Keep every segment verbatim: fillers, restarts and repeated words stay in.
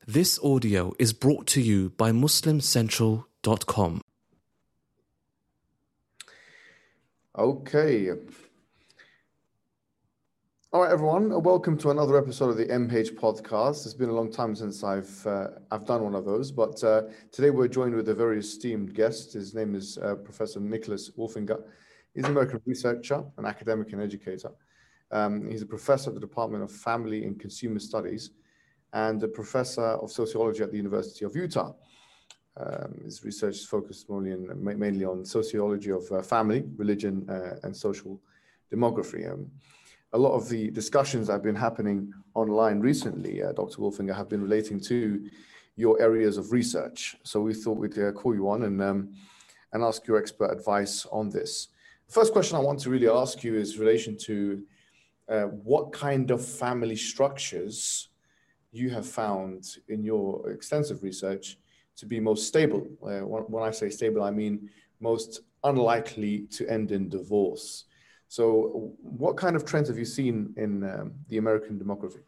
This audio is brought to you by muslim central dot com. Okay. All right, everyone. Welcome to another episode of the M H podcast. It's been a long time since I've uh, I've done one of those, but uh, today we're joined with a very esteemed guest. His name is uh, Professor Nicholas Wolfinger. He's an American researcher, an academic and educator. Um, he's a professor at the Department of Family and Consumer Studies and a professor of sociology at the University of Utah. Um, his research is focused mainly, in, mainly on sociology of uh, family, religion, uh, and social demography. Um, a lot of the discussions that have been happening online recently, uh, Doctor Wolfinger, have been relating to your areas of research. So we thought we'd uh, call you on and, um, and ask your expert advice on this. The first question I want to really ask you is in relation to uh, what kind of family structures you have found in your extensive research to be most stable. Uh, when I say stable, I mean most unlikely to end in divorce. So what kind of trends have you seen in um, the American demography?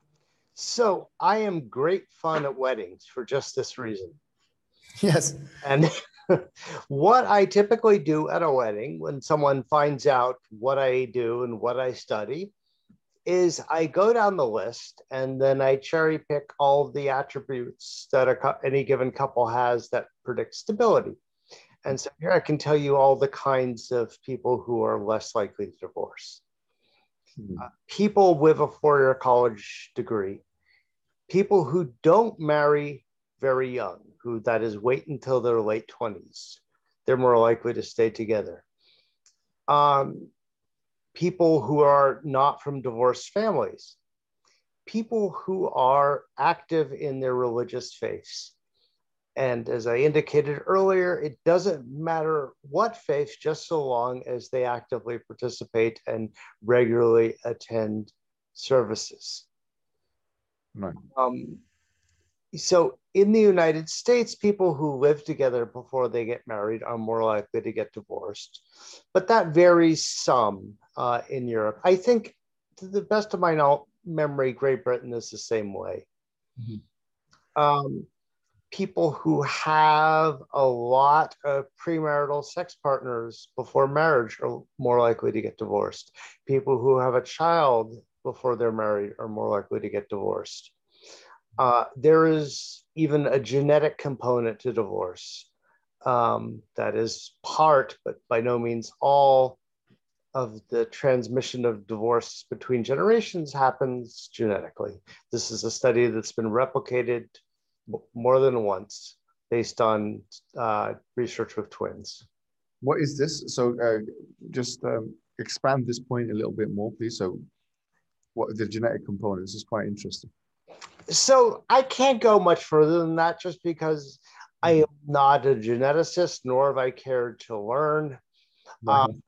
So I am great fun at weddings for just this reason. Yes. And what I typically do at a wedding when someone finds out what I do and what I study is I go down the list and then I cherry pick all of the attributes that a, any given couple has that predict stability. And so here I can tell you all the kinds of people who are less likely to divorce. Mm-hmm. Uh, people with a four-year college degree, people who don't marry very young, who that is wait until their late twenties, they're more likely to stay together. Um, people who are not from divorced families, people who are active in their religious faiths. And as I indicated earlier, it doesn't matter what faith, just so long as they actively participate and regularly attend services. Right. Um, so in the United States, people who live together before they get married are more likely to get divorced, but that varies some uh, in Europe. I think, to the best of my memory, Great Britain is the same way. Mm-hmm. Um, people who have a lot of premarital sex partners before marriage are more likely to get divorced. People who have a child before they're married are more likely to get divorced. Uh, there is even a genetic component to divorce um, that is part, but by no means all, of the transmission of divorce between generations happens genetically. This is a study that's been replicated more than once based on uh, research with twins. What is this? So uh, just um, expand this point a little bit more, please. So what the genetic component? This is quite interesting. So I can't go much further than that just because I am not a geneticist, nor have I cared to learn. Right. Um,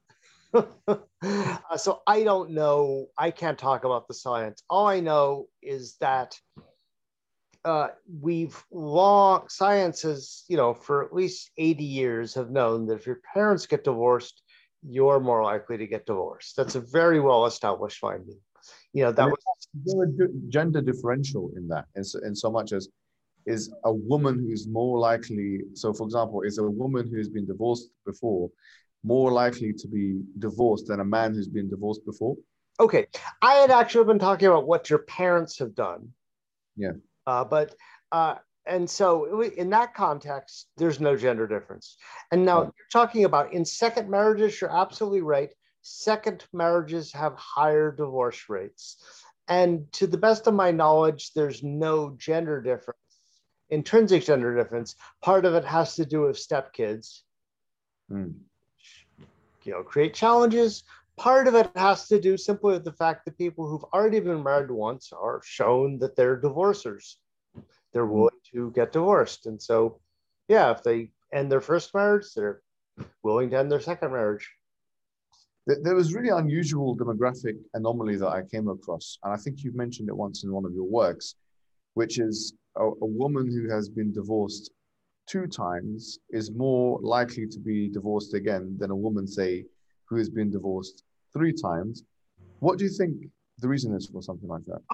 so I don't know. I can't talk about the science. All I know is that uh, we've long, science has, you know, for at least eighty years have known that if your parents get divorced, you're more likely to get divorced. That's a very well-established finding. You know, that was there a gender differential in that, in so, in so much as is a woman who's more likely, so for example, is a woman who's been divorced before more likely to be divorced than a man who's been divorced before? Okay, I had actually been talking about what your parents have done. Yeah. Uh, but, uh, and so in that context, there's no gender difference. And now you're talking about in second marriages, you're absolutely right. Second marriages have higher divorce rates. And to the best of my knowledge, there's no gender difference, intrinsic gender difference. Part of it has to do with stepkids, mm. you know, create challenges. Part of it has to do simply with the fact that people who've already been married once are shown that they're divorcers. They're willing to get divorced. And so, yeah, if they end their first marriage, they're willing to end their second marriage. There was really unusual demographic anomaly that I came across, and I think you've mentioned it once in one of your works, which is a, a woman who has been divorced two times is more likely to be divorced again than a woman, say, who has been divorced three times. What do you think the reason is for something like that? Oh,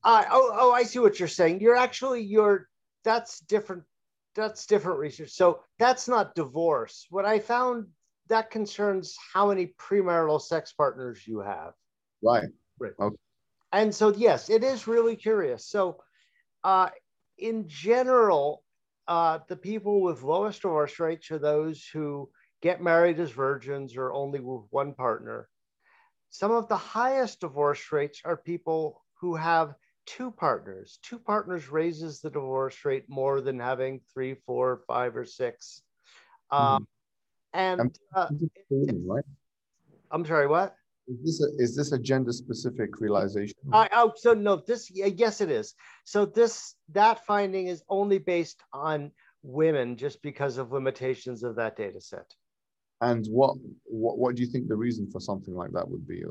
Uh, oh, oh, I see what you're saying. You're actually, you're, that's different. That's different research. So that's not divorce. What I found, that concerns how many premarital sex partners you have. Right. Right. Okay. And so, yes, it is really curious. So uh, in general, uh, the people with lowest divorce rates are those who get married as virgins or only with one partner. Some of the highest divorce rates are people who have two partners. Two partners raises the divorce rate more than having three, four, five, or six. Um, Mm-hmm. and uh, Women, right? I'm sorry, what? Is this a, is this a gender specific realization? I, oh, so no, this, yes, it is. So this, that finding is only based on women just because of limitations of that data set. And what, what, what do you think the reason for something like that would be?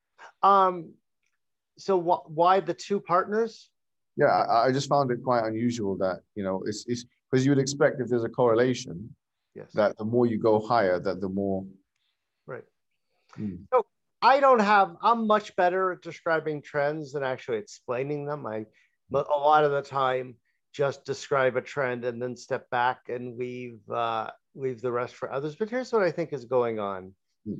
Um, so wh- why the two partners? Yeah, I, I just found it quite unusual that, you know, it's it's because you would expect if there's a correlation, yes, that the more you go higher, that the more. Right. Hmm. So I don't have, I'm much better at describing trends than actually explaining them. I, but a lot of the time, just describe a trend and then step back and leave, uh, leave the rest for others. But here's what I think is going on. Hmm.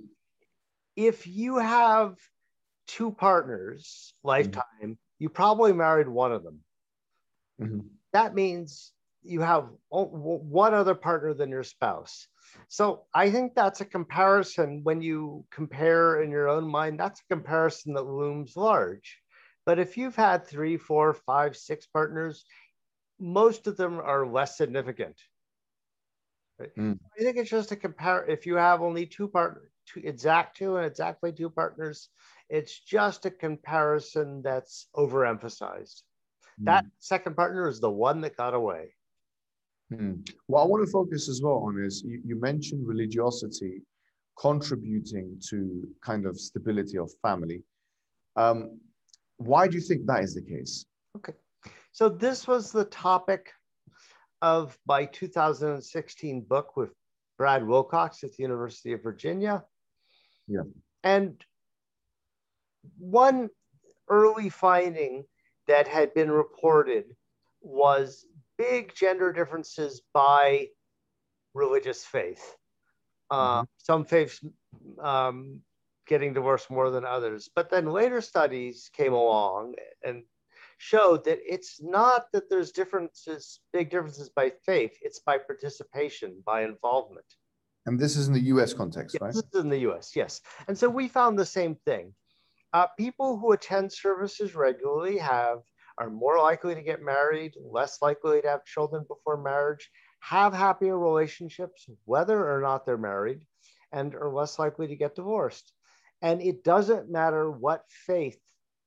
If you have two partners, lifetime, mm-hmm. you probably married one of them. Mm-hmm. That means you have one other partner than your spouse. So I think that's a comparison. When you compare in your own mind, that's a comparison that looms large. But if you've had three, four, five, six partners, most of them are less significant. Right? Mm. I think it's just a compare. If you have only two partners, two, exact two and exactly two partners, it's just a comparison that's overemphasized. Mm. That second partner is the one that got away. Hmm. What I want to focus as well on is you, you mentioned religiosity contributing to kind of stability of family. Um, why do you think that is the case? Okay, so this was the topic of my two thousand sixteen book with Brad Wilcox at the University of Virginia. Yeah. And one early finding that had been reported was big gender differences by religious faith. Uh, mm-hmm. Some faiths um, getting divorced more than others. But then later studies came along and showed that it's not that there's differences, big differences by faith, it's by participation, by involvement. And this is in the U S context, yes, right? This is in the U S, yes. And so we found the same thing. Uh, people who attend services regularly have are more likely to get married, less likely to have children before marriage, have happier relationships, whether or not they're married, and are less likely to get divorced. And it doesn't matter what faith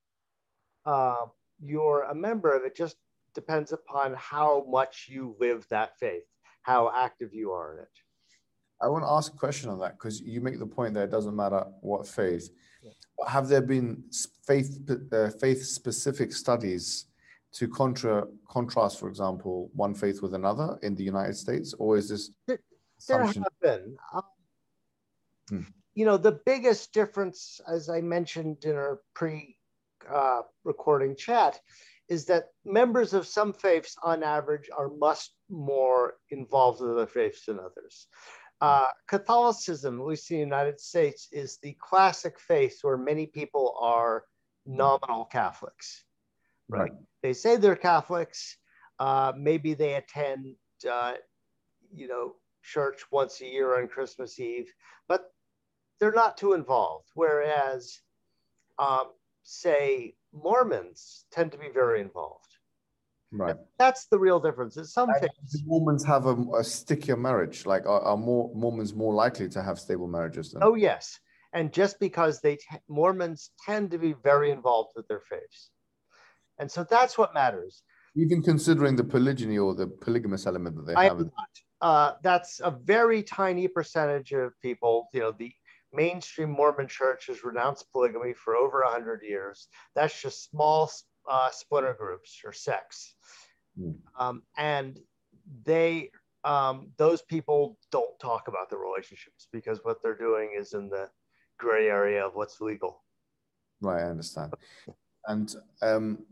uh, you're a member of, it just depends upon how much you live that faith, how active you are in it. I want to ask a question on that because you make the point that it doesn't matter what faith. Yeah. Have there been faith uh, faith specific studies to contra contrast, for example, one faith with another in the United States, or is this there, there have been? Um, hmm. You know, the biggest difference, as I mentioned in our pre-recording uh, chat, is that members of some faiths, on average, are much more involved with other faiths than others. Uh, Catholicism, at least in the United States, is the classic faith where many people are nominal Catholics, right? right. They say they're Catholics. Uh, maybe they attend, uh, you know, church once a year on Christmas Eve, but they're not too involved. Whereas, um, say, Mormons tend to be very involved. Right. That's the real difference. In some faiths, Mormons have a, a stickier marriage. Like, are, are more Mormons more likely to have stable marriages than? Oh yes, and just because they t- Mormons tend to be very involved with their faiths, and so that's what matters. Even considering the polygyny or the polygamous element that they I have. Am not. Uh, that's a very tiny percentage of people. You know, the mainstream Mormon church has renounced polygamy for over a hundred years. That's just small uh, splinter groups or sects. Um, and they, um, those people don't talk about the relationships because what they're doing is in the gray area of what's legal. Right, I understand. And um,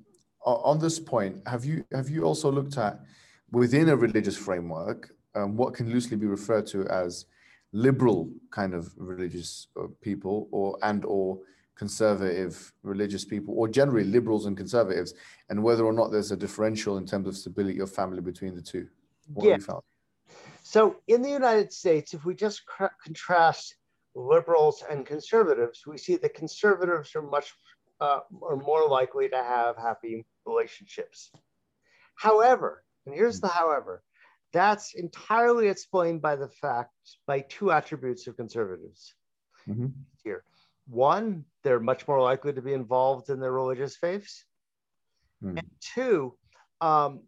o- on this point, have you have you also looked at within a religious framework um, what can loosely be referred to as liberal kind of religious uh, people, or and or conservative religious people, or generally liberals and conservatives, and whether or not there's a differential in terms of stability of family between the two? What Yeah. have you found? So in the United States, if we just contrast liberals and conservatives, we see that conservatives are much uh, are more likely to have happy relationships. However, and here's the however, that's entirely explained by the fact, by two attributes of conservatives Mm-hmm. here. One, they're much more likely to be involved in their religious faiths. Mm. And two, um,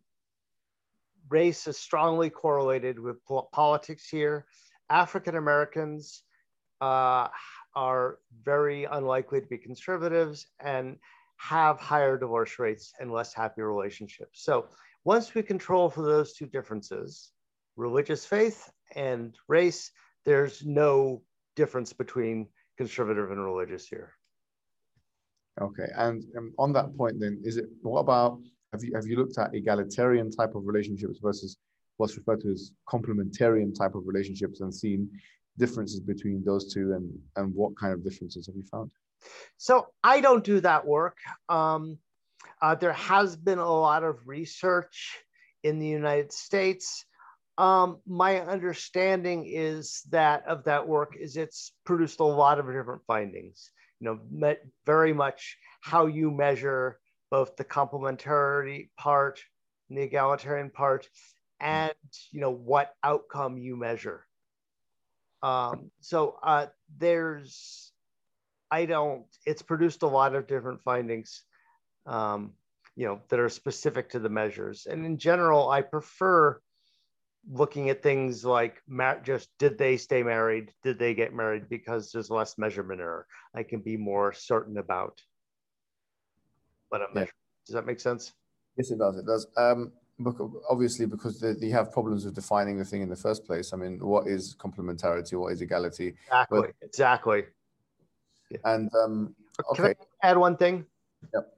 race is strongly correlated with po- politics here. African Americans uh, are very unlikely to be conservatives and have higher divorce rates and less happy relationships. So once we control for those two differences, religious faith and race, there's no difference between conservative and religious here. Okay, and um, on that point, then, is it what about have you have you looked at egalitarian type of relationships versus what's referred to as complementarian type of relationships, and seen differences between those two, and and what kind of differences have you found? So I don't do that work. Um, uh, there has been a lot of research in the United States. Um, my understanding is that of that work is it's produced a lot of different findings. You know, me- very much how you measure both the complementary part and the egalitarian part, and you know what outcome you measure. Um, so uh, there's, I don't. It's produced a lot of different findings, um, you know, that are specific to the measures. And in general, I prefer looking at things like ma- just did they stay married, did they get married, because there's less measurement error. I can be more certain about what I'm Yeah. measuring. Does that make sense? Yes, it does. It does. Um, because, obviously, because they, they have problems with defining the thing in the first place. I mean, what is complementarity? What is equality? Exactly. But, exactly. Yeah. and um, Can okay. I add one thing? Yep.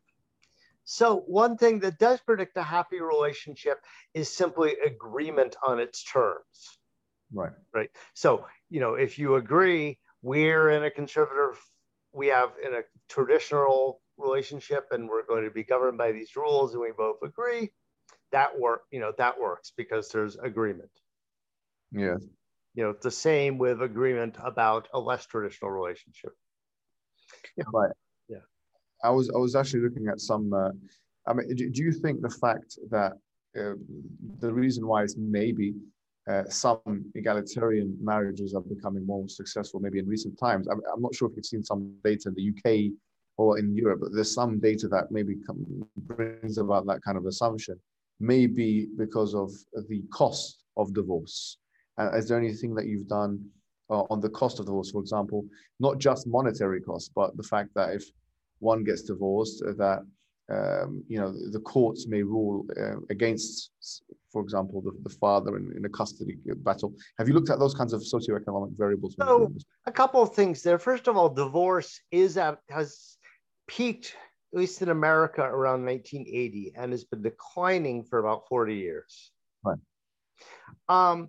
So one thing that does predict a happy relationship is simply agreement on its terms. Right. Right. So, you know, if you agree, we're in a conservative, we have in a traditional relationship and we're going to be governed by these rules and we both agree, that work, you know, that works because there's agreement. Yeah. You know, it's the same with agreement about a less traditional relationship. Yeah. Right. Yeah. I was I was actually looking at some. Uh, I mean, do, do you think the fact that uh, the reason why is maybe uh, some egalitarian marriages are becoming more successful, maybe in recent times? I'm, I'm not sure if you've seen some data in the U K or in Europe, but there's some data that maybe come, brings about that kind of assumption. Maybe because of the cost of divorce. Uh, is there anything that you've done uh, on the cost of divorce, for example, not just monetary costs, but the fact that if one gets divorced, uh, that um, you know the courts may rule uh, against, for example, the, the father in, in a custody battle. Have you looked at those kinds of socioeconomic variables? So a couple of things there. First of all, divorce is at, has peaked, at least in America, around nineteen eighty and has been declining for about forty years. Right. Um,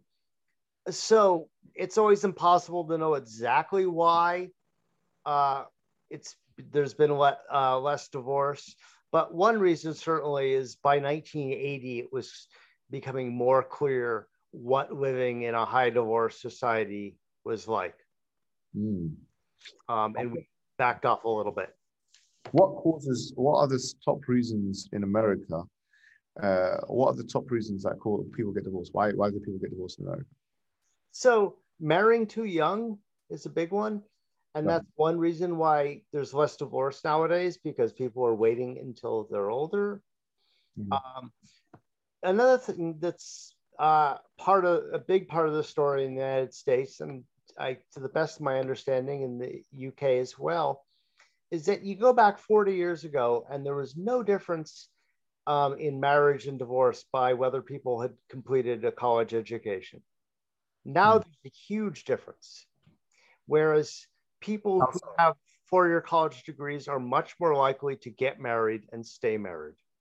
so it's always impossible to know exactly why uh, it's there's been le- uh, less divorce. But one reason certainly is by nineteen eighty, it was becoming more clear what living in a high divorce society was like. Mm. Um, and we backed off a little bit. What causes, what are the top reasons in America? Uh, what are the top reasons that cause people get divorced? Why, why do people get divorced in America? So marrying too young is a big one. And that's one reason why there's less divorce nowadays, because people are waiting until they're older. Mm-hmm. Um, another thing that's uh, part of a big part of the story in the United States, and I, to the best of my understanding in the U K as well, is that you go back forty years ago and there was no difference um, in marriage and divorce by whether people had completed a college education. Now mm-hmm. there's a huge difference. Whereas people who have four-year college degrees are much more likely to get married and stay married.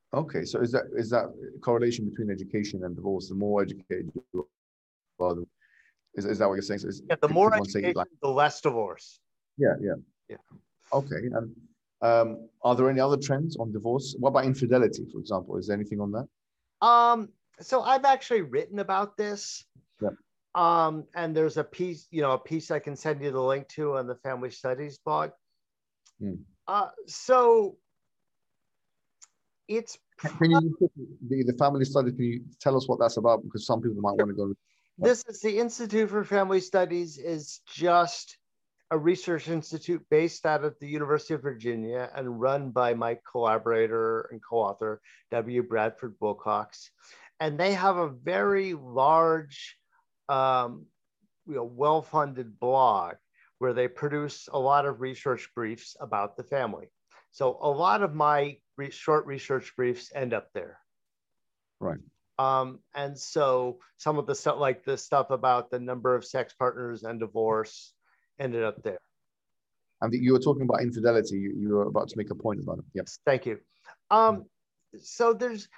Okay, so is that is that correlation between education and divorce? The more educated you are, the- is, is that what you're saying? So is, Yeah, the people more want to say education, like, the less divorce. yeah, yeah. Yeah. Okay, and um, are there any other trends on divorce? What about infidelity, for example? Is there anything on that? Um, so I've actually written about this. Yeah. Um, and there's a piece, you know, a piece I can send you the link to on the Family Studies blog. Hmm. Uh, so it's Can you put the, the family study? Can you tell us what that's about? Because some people might want to go. this is the Institute for Family Studies is just a research institute based out of the University of Virginia and run by my collaborator and co-author, W. Bradford Wilcox. And they have a very large, um, you know, well-funded blog where they produce a lot of research briefs about the family. So a lot of my re- short research briefs end up there. Right. Um, and so some of the stuff, like the stuff about the number of sex partners and divorce, ended up there. And you were talking about infidelity. You, you were about to make a point about it. Yes. Thank you. Um, so there's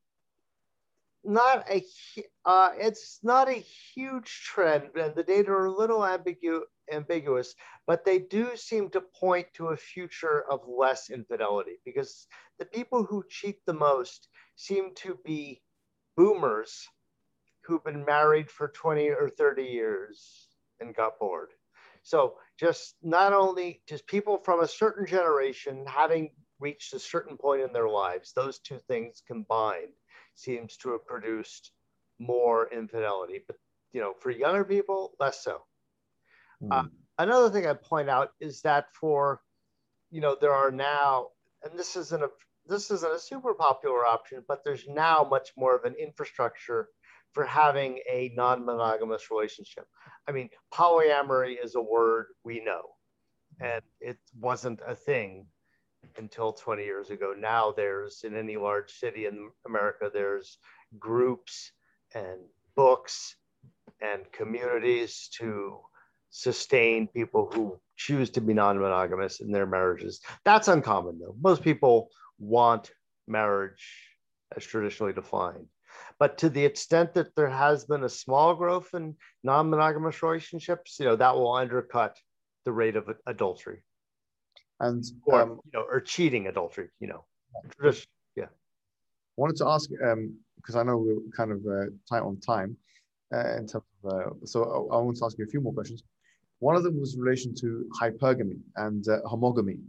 not a, uh, it's not a huge trend, and the data are a little ambigu- ambiguous, but they do seem to point to a future of less infidelity because the people who cheat the most seem to be boomers who've been married for twenty or thirty years and got bored. So just not only just people from a certain generation having reached a certain point in their lives, those two things combined seems to have produced more infidelity. But you know, for younger people, less so. Mm. Uh, another thing I'd point out is that for, you know, there are now, and this isn't a this isn't a super popular option, but there's now much more of an infrastructure for having a non-monogamous relationship. I mean, polyamory is a word we know, and it wasn't a thing until twenty years ago. Now there's, in any large city in America, there's groups and books and communities to sustain people who choose to be non-monogamous in their marriages. That's uncommon though. Most people want marriage as traditionally defined. But to the extent that there has been a small growth in non-monogamous relationships, you know, that will undercut the rate of adultery. And or um, you know, or cheating adultery, you know. Just, yeah. I wanted to ask, um, because I know we're kind of uh, tight on time, uh, in terms of, uh, so I, I want to ask you a few more questions. One of them was in relation to hypergamy and uh, homogamy.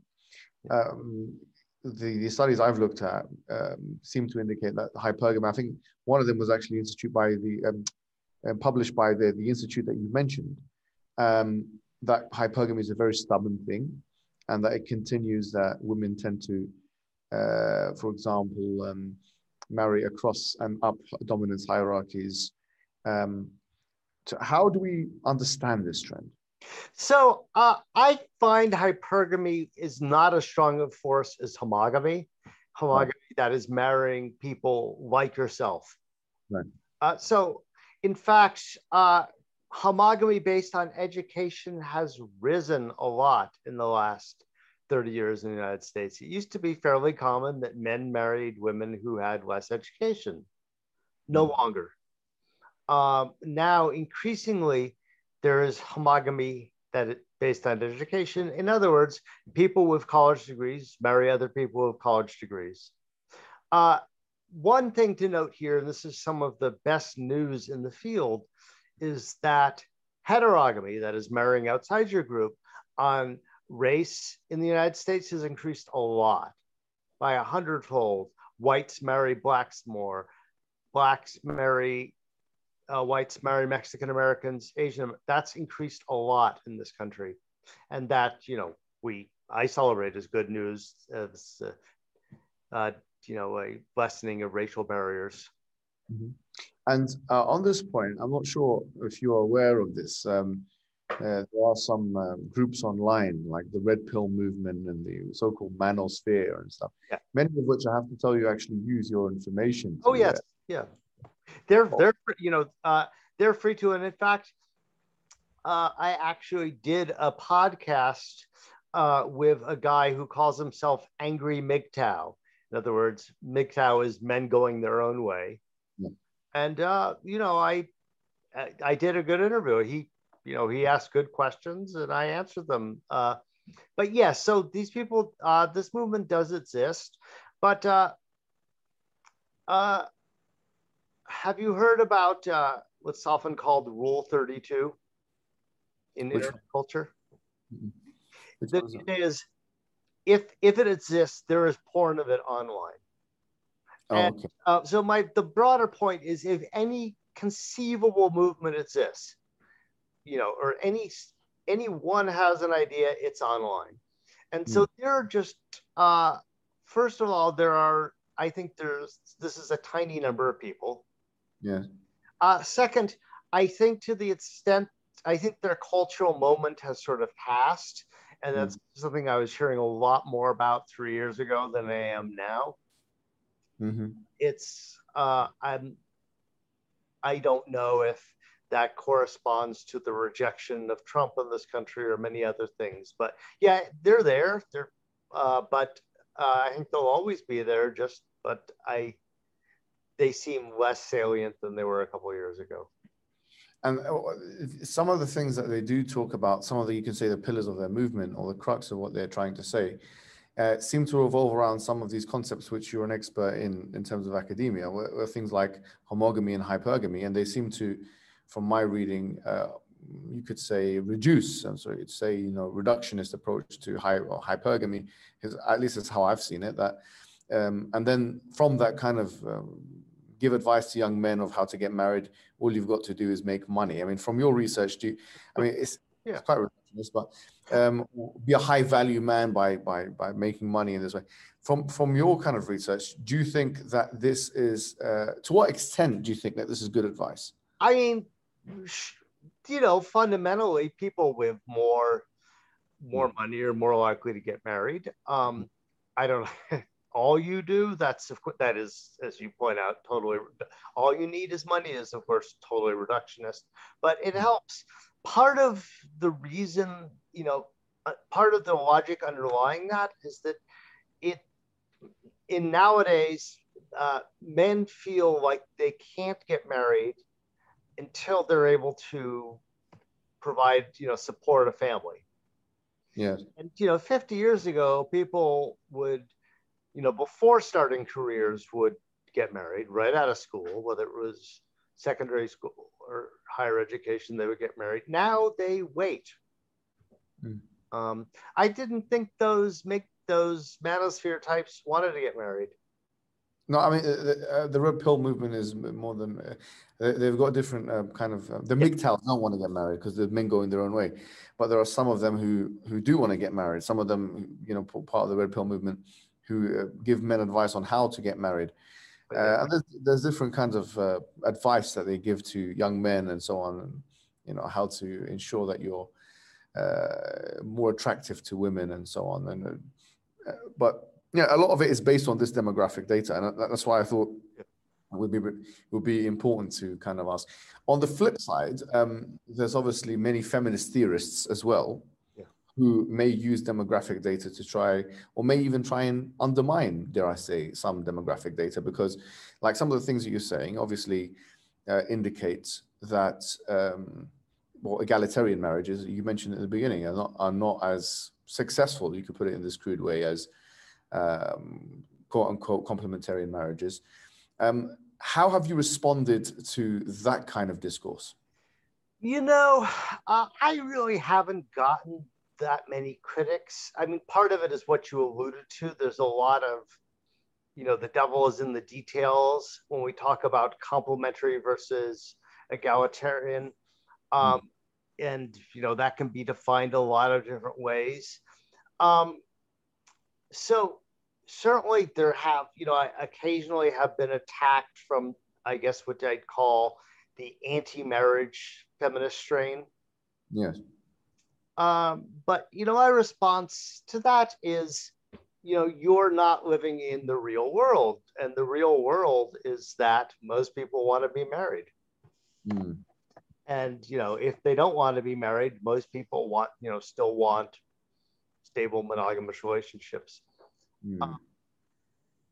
Um, the, the studies I've looked at um, seem to indicate that hypergamy, I think one of them was actually instituted by the, um, uh, published by the, the institute that you mentioned, um, that hypergamy is a very stubborn thing and that it continues, that women tend to, uh, for example, um, marry across and up dominance hierarchies. Um, so how do we understand this trend? So uh, I find hypergamy is not as strong a force as homogamy. Homogamy, right. That is marrying people like yourself. Right. Uh, so in fact, uh, homogamy based on education has risen a lot in the last thirty years in the United States. It used to be fairly common that men married women who had less education. No mm-hmm. longer. Um, now, increasingly, there is homogamy that is based on education. In other words, people with college degrees marry other people with college degrees. Uh, one thing to note here, and this is some of the best news in the field, is that heterogamy, that is marrying outside your group, on race in the United States has increased a lot, by a hundredfold. Whites marry blacks more. Blacks marry Uh, whites marry Mexican Americans, Asian. That's increased a lot in this country, and that, you know, we I celebrate as good news, as uh, uh, you know, a lessening of racial barriers. Mm-hmm. And uh, on this point, I'm not sure if you are aware of this. Um, uh, there are some um, groups online, like the Red Pill movement and the so-called manosphere and stuff. Yeah. Many of which I have to tell you actually use your information. Oh yes, uh, yeah. They're they're you know uh, they're free to, and in fact, uh, I actually did a podcast uh, with a guy who calls himself Angry M G T O W, In other words, M G T O W is men going their own way. Yeah. And, uh, you know, I, I did a good interview. He, you know, he asked good questions and I answered them. Uh, but yes, yeah, so these people, uh, this movement does exist, but uh, uh, have you heard about uh, what's often called Rule thirty-two in Which internet culture? Which The idea is, if if it exists, there is porn of it online. Oh, and okay. uh, so my the broader point is, if any conceivable movement exists, you know, or any anyone has an idea, it's online. And so Mm. there are just, uh, first of all, there are, I think there's, this is a tiny number of people. Yeah. Uh, second, I think to the extent, I think their cultural moment has sort of passed. And that's mm. something I was hearing a lot more about three years ago than I am now. Mm-hmm. It's, uh, I'm, I don't know if that corresponds to the rejection of Trump in this country or many other things. But yeah, they're there. They're, uh, but uh, I think they'll always be there. Just, but I, they seem less salient than they were a couple of years ago. And some of the things that they do talk about, some of the, you can say, the pillars of their movement or the crux of what they're trying to say, uh, seem to revolve around some of these concepts which you're an expert in, in terms of academia, where, where things like homogamy and hypergamy, and they seem to, from my reading, uh, you could say reduce, I'm sorry, you'd say, you know, reductionist approach to hy or hypergamy, is, at least is how I've seen it. That, um, and then from that kind of um, give advice to young men of how to get married, all you've got to do is make money. I mean, from your research, do you, I mean, it's, yeah. it's quite reductionist, but um, be a high value man by, by, by making money in this way. From, from your kind of research, do you think that this is, uh, to what extent do you think that this is good advice? I mean, you know, fundamentally, people with more more money are more likely to get married. Um, I don't know. All you do, that's of course, that is, as you point out, totally, all you need is money is, of course, totally reductionist, but it helps. Part of the reason, you know, part of the logic underlying that is that it, in nowadays, uh, men feel like they can't get married until they're able to provide, you know, support a family. Yes. And, you know, fifty years ago, people would, you know, before starting careers would get married right out of school, whether it was secondary school or higher education, they would get married. Now they wait. Mm. Um, I didn't think those make those manosphere types wanted to get married. No, I mean, the, uh, the red pill movement is more than, uh, they've got different uh, kind of, uh, the M G T O W don't want to get married because the men going their own way. But there are some of them who, who do want to get married. Some of them, you know, part of the red pill movement who uh, give men advice on how to get married. Uh, and there's, there's different kinds of uh, advice that they give to young men and so on, and, you know, how to ensure that you're uh, more attractive to women and so on. And, uh, but, yeah, a lot of it is based on this demographic data, and that's why I thought it would be it would be important to kind of ask. On the flip side, um, there's obviously many feminist theorists as well, yeah, who may use demographic data to try, or may even try and undermine, dare I say, some demographic data, because, like, some of the things that you're saying obviously uh, indicates that um, well, egalitarian marriages, you mentioned at the beginning, are not are not as successful, you could put it in this crude way, as um, quote unquote complementarian marriages. Um, how have you responded to that kind of discourse? You know, uh, I really haven't gotten that many critics. I mean, part of it is what you alluded to. There's a lot of, you know, the devil is in the details when we talk about complementary versus egalitarian. Um, mm. And, you know, that can be defined a lot of different ways. Um, So certainly there have, you know, I occasionally have been attacked from, I guess, what I'd call the anti-marriage feminist strain. Yes. Um, but, you know, my response to that is, you know, you're not living in the real world. And the real world is that most people want to be married. Mm. And, you know, if they don't want to be married, most people want, you know, still want stable monogamous relationships. Mm. Um,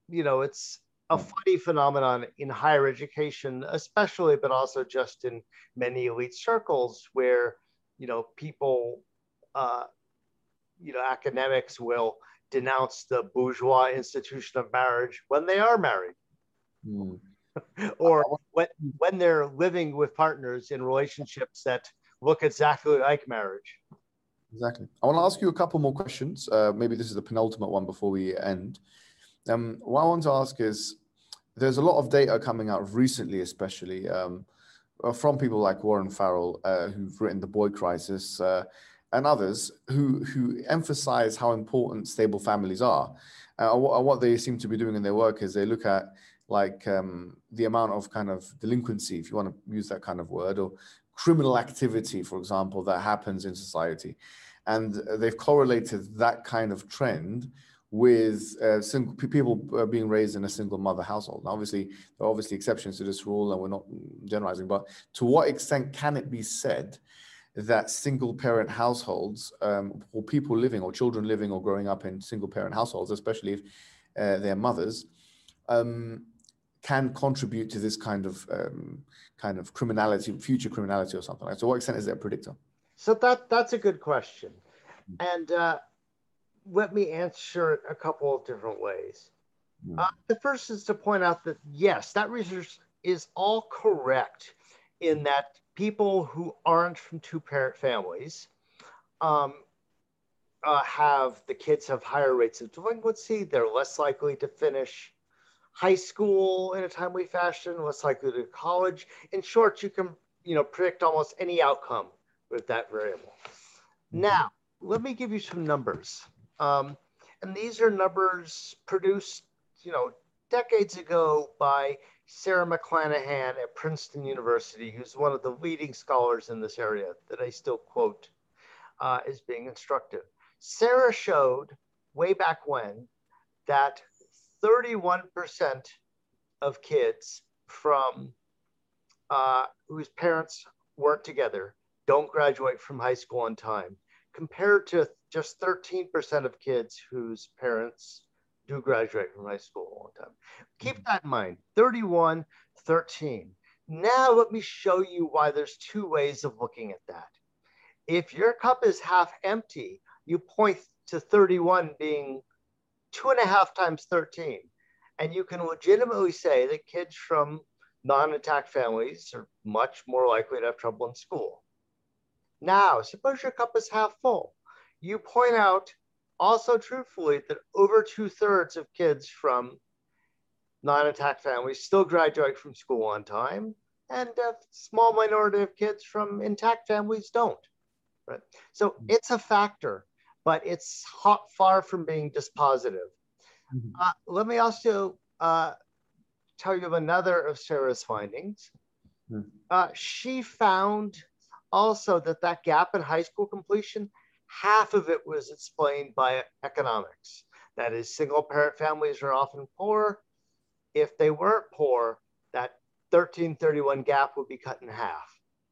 you know, it's a funny phenomenon in higher education, especially, but also just in many elite circles where, you know, people, uh, you know, academics will denounce the bourgeois institution of marriage when they are married. Mm. Or when, when they're living with partners in relationships that look exactly like marriage. Exactly. I want to ask you a couple more questions. Uh, maybe this is the penultimate one before we end. Um, what I want to ask is, there's a lot of data coming out recently, especially um, from people like Warren Farrell, uh, who've written The Boy Crisis, uh, and others who, who emphasize how important stable families are. Uh, what, what they seem to be doing in their work is they look at like um, the amount of kind of delinquency, if you want to use that kind of word, or criminal activity, for example, that happens in society. And they've correlated that kind of trend with uh, single, people uh, being raised in a single mother household. Now, obviously, there are obviously exceptions to this rule, and we're not generalizing, but to what extent can it be said that single parent households, um, or people living or children living or growing up in single parent households, especially if uh, they're mothers, um, can contribute to this kind of um, kind of criminality, future criminality or something like that? To what extent is it a predictor? So that that's a good question. And uh, let me answer it a couple of different ways. Mm. Uh, the first is to point out that, yes, that research is all correct in that people who aren't from two-parent families um, uh, have, the kids have higher rates of delinquency. They're less likely to finish high school in a timely fashion, less likely to college. In short, you can, you know, predict almost any outcome with that variable. Mm-hmm. Now, let me give you some numbers. Um, and these are numbers produced, you know, decades ago by Sarah McClanahan at Princeton University, who's one of the leading scholars in this area that I still quote uh, as being instructive. Sarah showed way back when that thirty-one percent of kids from uh, whose parents weren't together don't graduate from high school on time, compared to just thirteen percent of kids whose parents do graduate from high school on time. Keep that in mind, thirty-one, thirteen. Now let me show you why there's two ways of looking at that. If your cup is half empty, you point to thirty-one being two and a half times thirteen. And you can legitimately say that kids from non-intact families are much more likely to have trouble in school. Now, suppose your cup is half full. You point out also truthfully that over two thirds of kids from non-intact families still graduate from school on time, and a small minority of kids from intact families don't. Right? So it's a factor, but it's hot, far from being dispositive. Mm-hmm. Uh, let me also uh, tell you of another of Sarah's findings. Mm-hmm. Uh, she found also that that gap in high school completion, half of it was explained by economics. That is, single parent families are often poor. If they weren't poor, that thirteen thirty-one gap would be cut in half.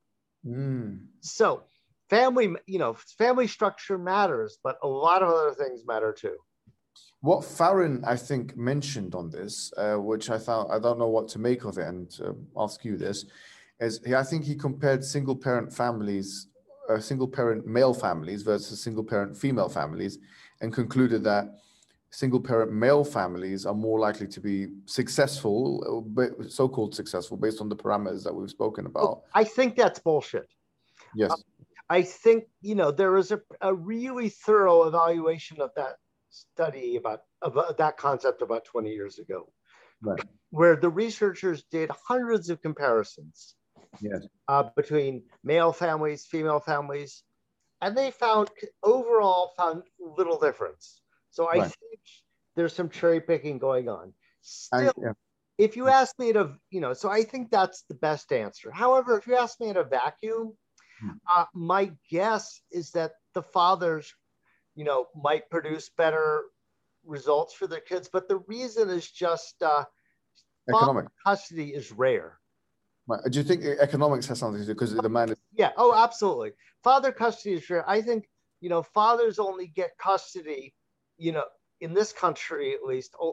Mm. So family, you know, family structure matters, but a lot of other things matter too. What Farron, I think, mentioned on this, uh, which I thought, I don't know what to make of it, and uh, ask you this, is he, I think he compared single parent families, uh, single parent male families versus single parent female families, and concluded that single parent male families are more likely to be successful, so-called successful, based on the parameters that we've spoken about. Well, I think that's bullshit. Yes. Uh, I think, you know, there was a, a really thorough evaluation of that study about, about that concept about twenty years ago, right, where the researchers did hundreds of comparisons, yes, uh, between male families, female families, and they found overall found little difference. So I right. think there's some cherry picking going on. Still, I, yeah. if you ask me to, you know, so I think that's the best answer. However, if you ask me in a vacuum, hmm. uh, my guess is that the fathers, you know, might produce better results for their kids, but the reason is just uh, economic custody is rare. Right. Do you think economics has something to do because the man is? Yeah. Oh, absolutely. Father custody is rare. I think, you know, fathers only get custody, you know, in this country at least,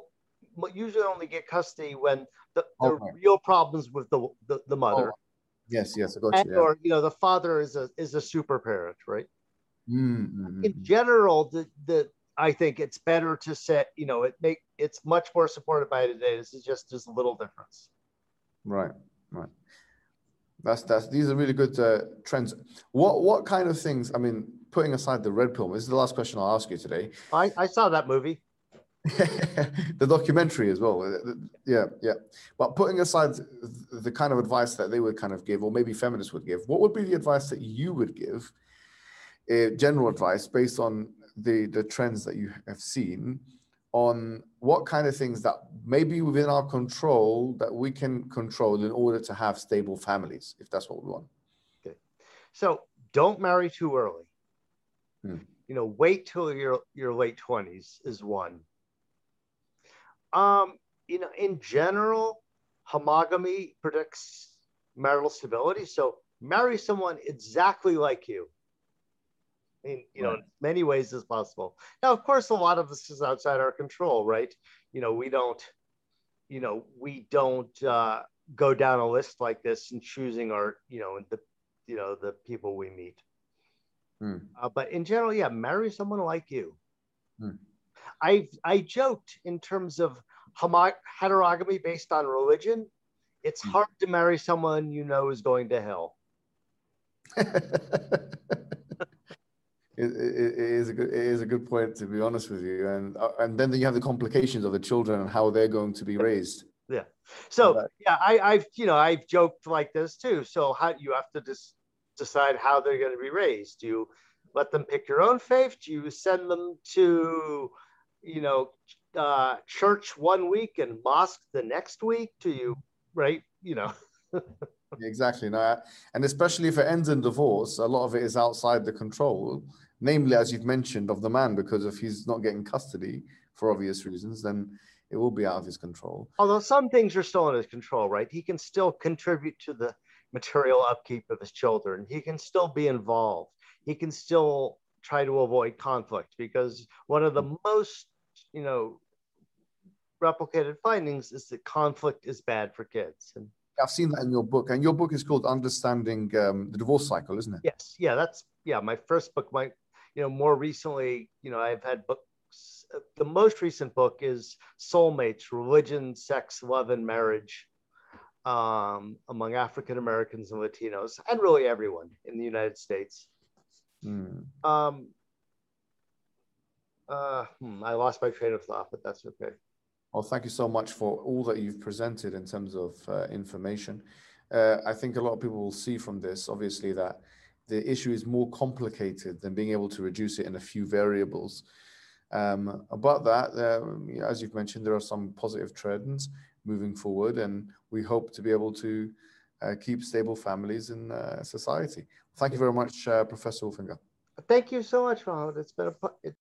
usually only get custody when the, the Okay. real problems with the, the, the mother. Oh, yes, yes, I got And, you. Yeah. or, you know, the father is a, is a super parent, right? Mm-hmm. In general, the, the, I think it's better to set, you know, it make, it's much more supported by today. This is just, just a little difference. Right, right. That's that's these are really good uh, trends. What what kind of things? I mean, putting aside the red pill, this is the last question I'll ask you today. I, I saw that movie. The documentary as well. Yeah, yeah. But putting aside the kind of advice that they would kind of give, or maybe feminists would give, what would be the advice that you would give? Uh, general advice based on the the trends that you have seen, on what kind of things that may be within our control that we can control in order to have stable families, if that's what we want. Okay. So don't marry too early. Hmm. You know, wait till your your late twenties is one. Um, you know, in general, homogamy predicts marital stability. So marry someone exactly like you. In, you know, Right. in many ways as possible. Now, of course, a lot of this is outside our control, right? You know, we don't, you know, we don't uh, go down a list like this and choosing our, you know, the, you know, the people we meet. Hmm. Uh, but in general, yeah, marry someone like you. Hmm. I I joked in terms of homo- heterogamy based on religion. It's hard to marry someone you know is going to hell. It, it, it is a good it is a good point, to be honest with you, and uh, and then you have the complications of the children and how they're going to be raised. Yeah. So But, yeah, I, I've you know I've joked like this too. So how you have to just decide how they're going to be raised. Do you let them pick your own faith? Do you send them to, you know, uh, church one week and mosque the next week? Do you right? You know. exactly. No, and especially if it ends in divorce, a lot of it is outside the control, namely, as you've mentioned, of the man, because if he's not getting custody for obvious reasons, then it will be out of his control. Although some things are still in his control, right? He can still contribute to the material upkeep of his children. He can still be involved. He can still try to avoid conflict, because one of the most, you know, replicated findings is that conflict is bad for kids. And I've seen that in your book, and your book is called Understanding um, the Divorce Cycle, isn't it? yes, yeah, that's yeah. My first book, my you know, more recently, you know, I've had books. The most recent book is Soulmates: Religion, Sex, Love, and Marriage um, among African Americans and Latinos, and really everyone in the United States. Mm. Um, uh, hmm, I lost my train of thought, but that's okay. Well, thank you so much for all that you've presented in terms of uh, information. Uh, I think a lot of people will see from this, obviously, that the issue is more complicated than being able to reduce it in a few variables. Um, about that, uh, as you've mentioned, there are some positive trends moving forward, and we hope to be able to uh, keep stable families in uh, society. Thank you very much, uh, Professor Wolfinger. Thank you so much, Mohammed. It's been a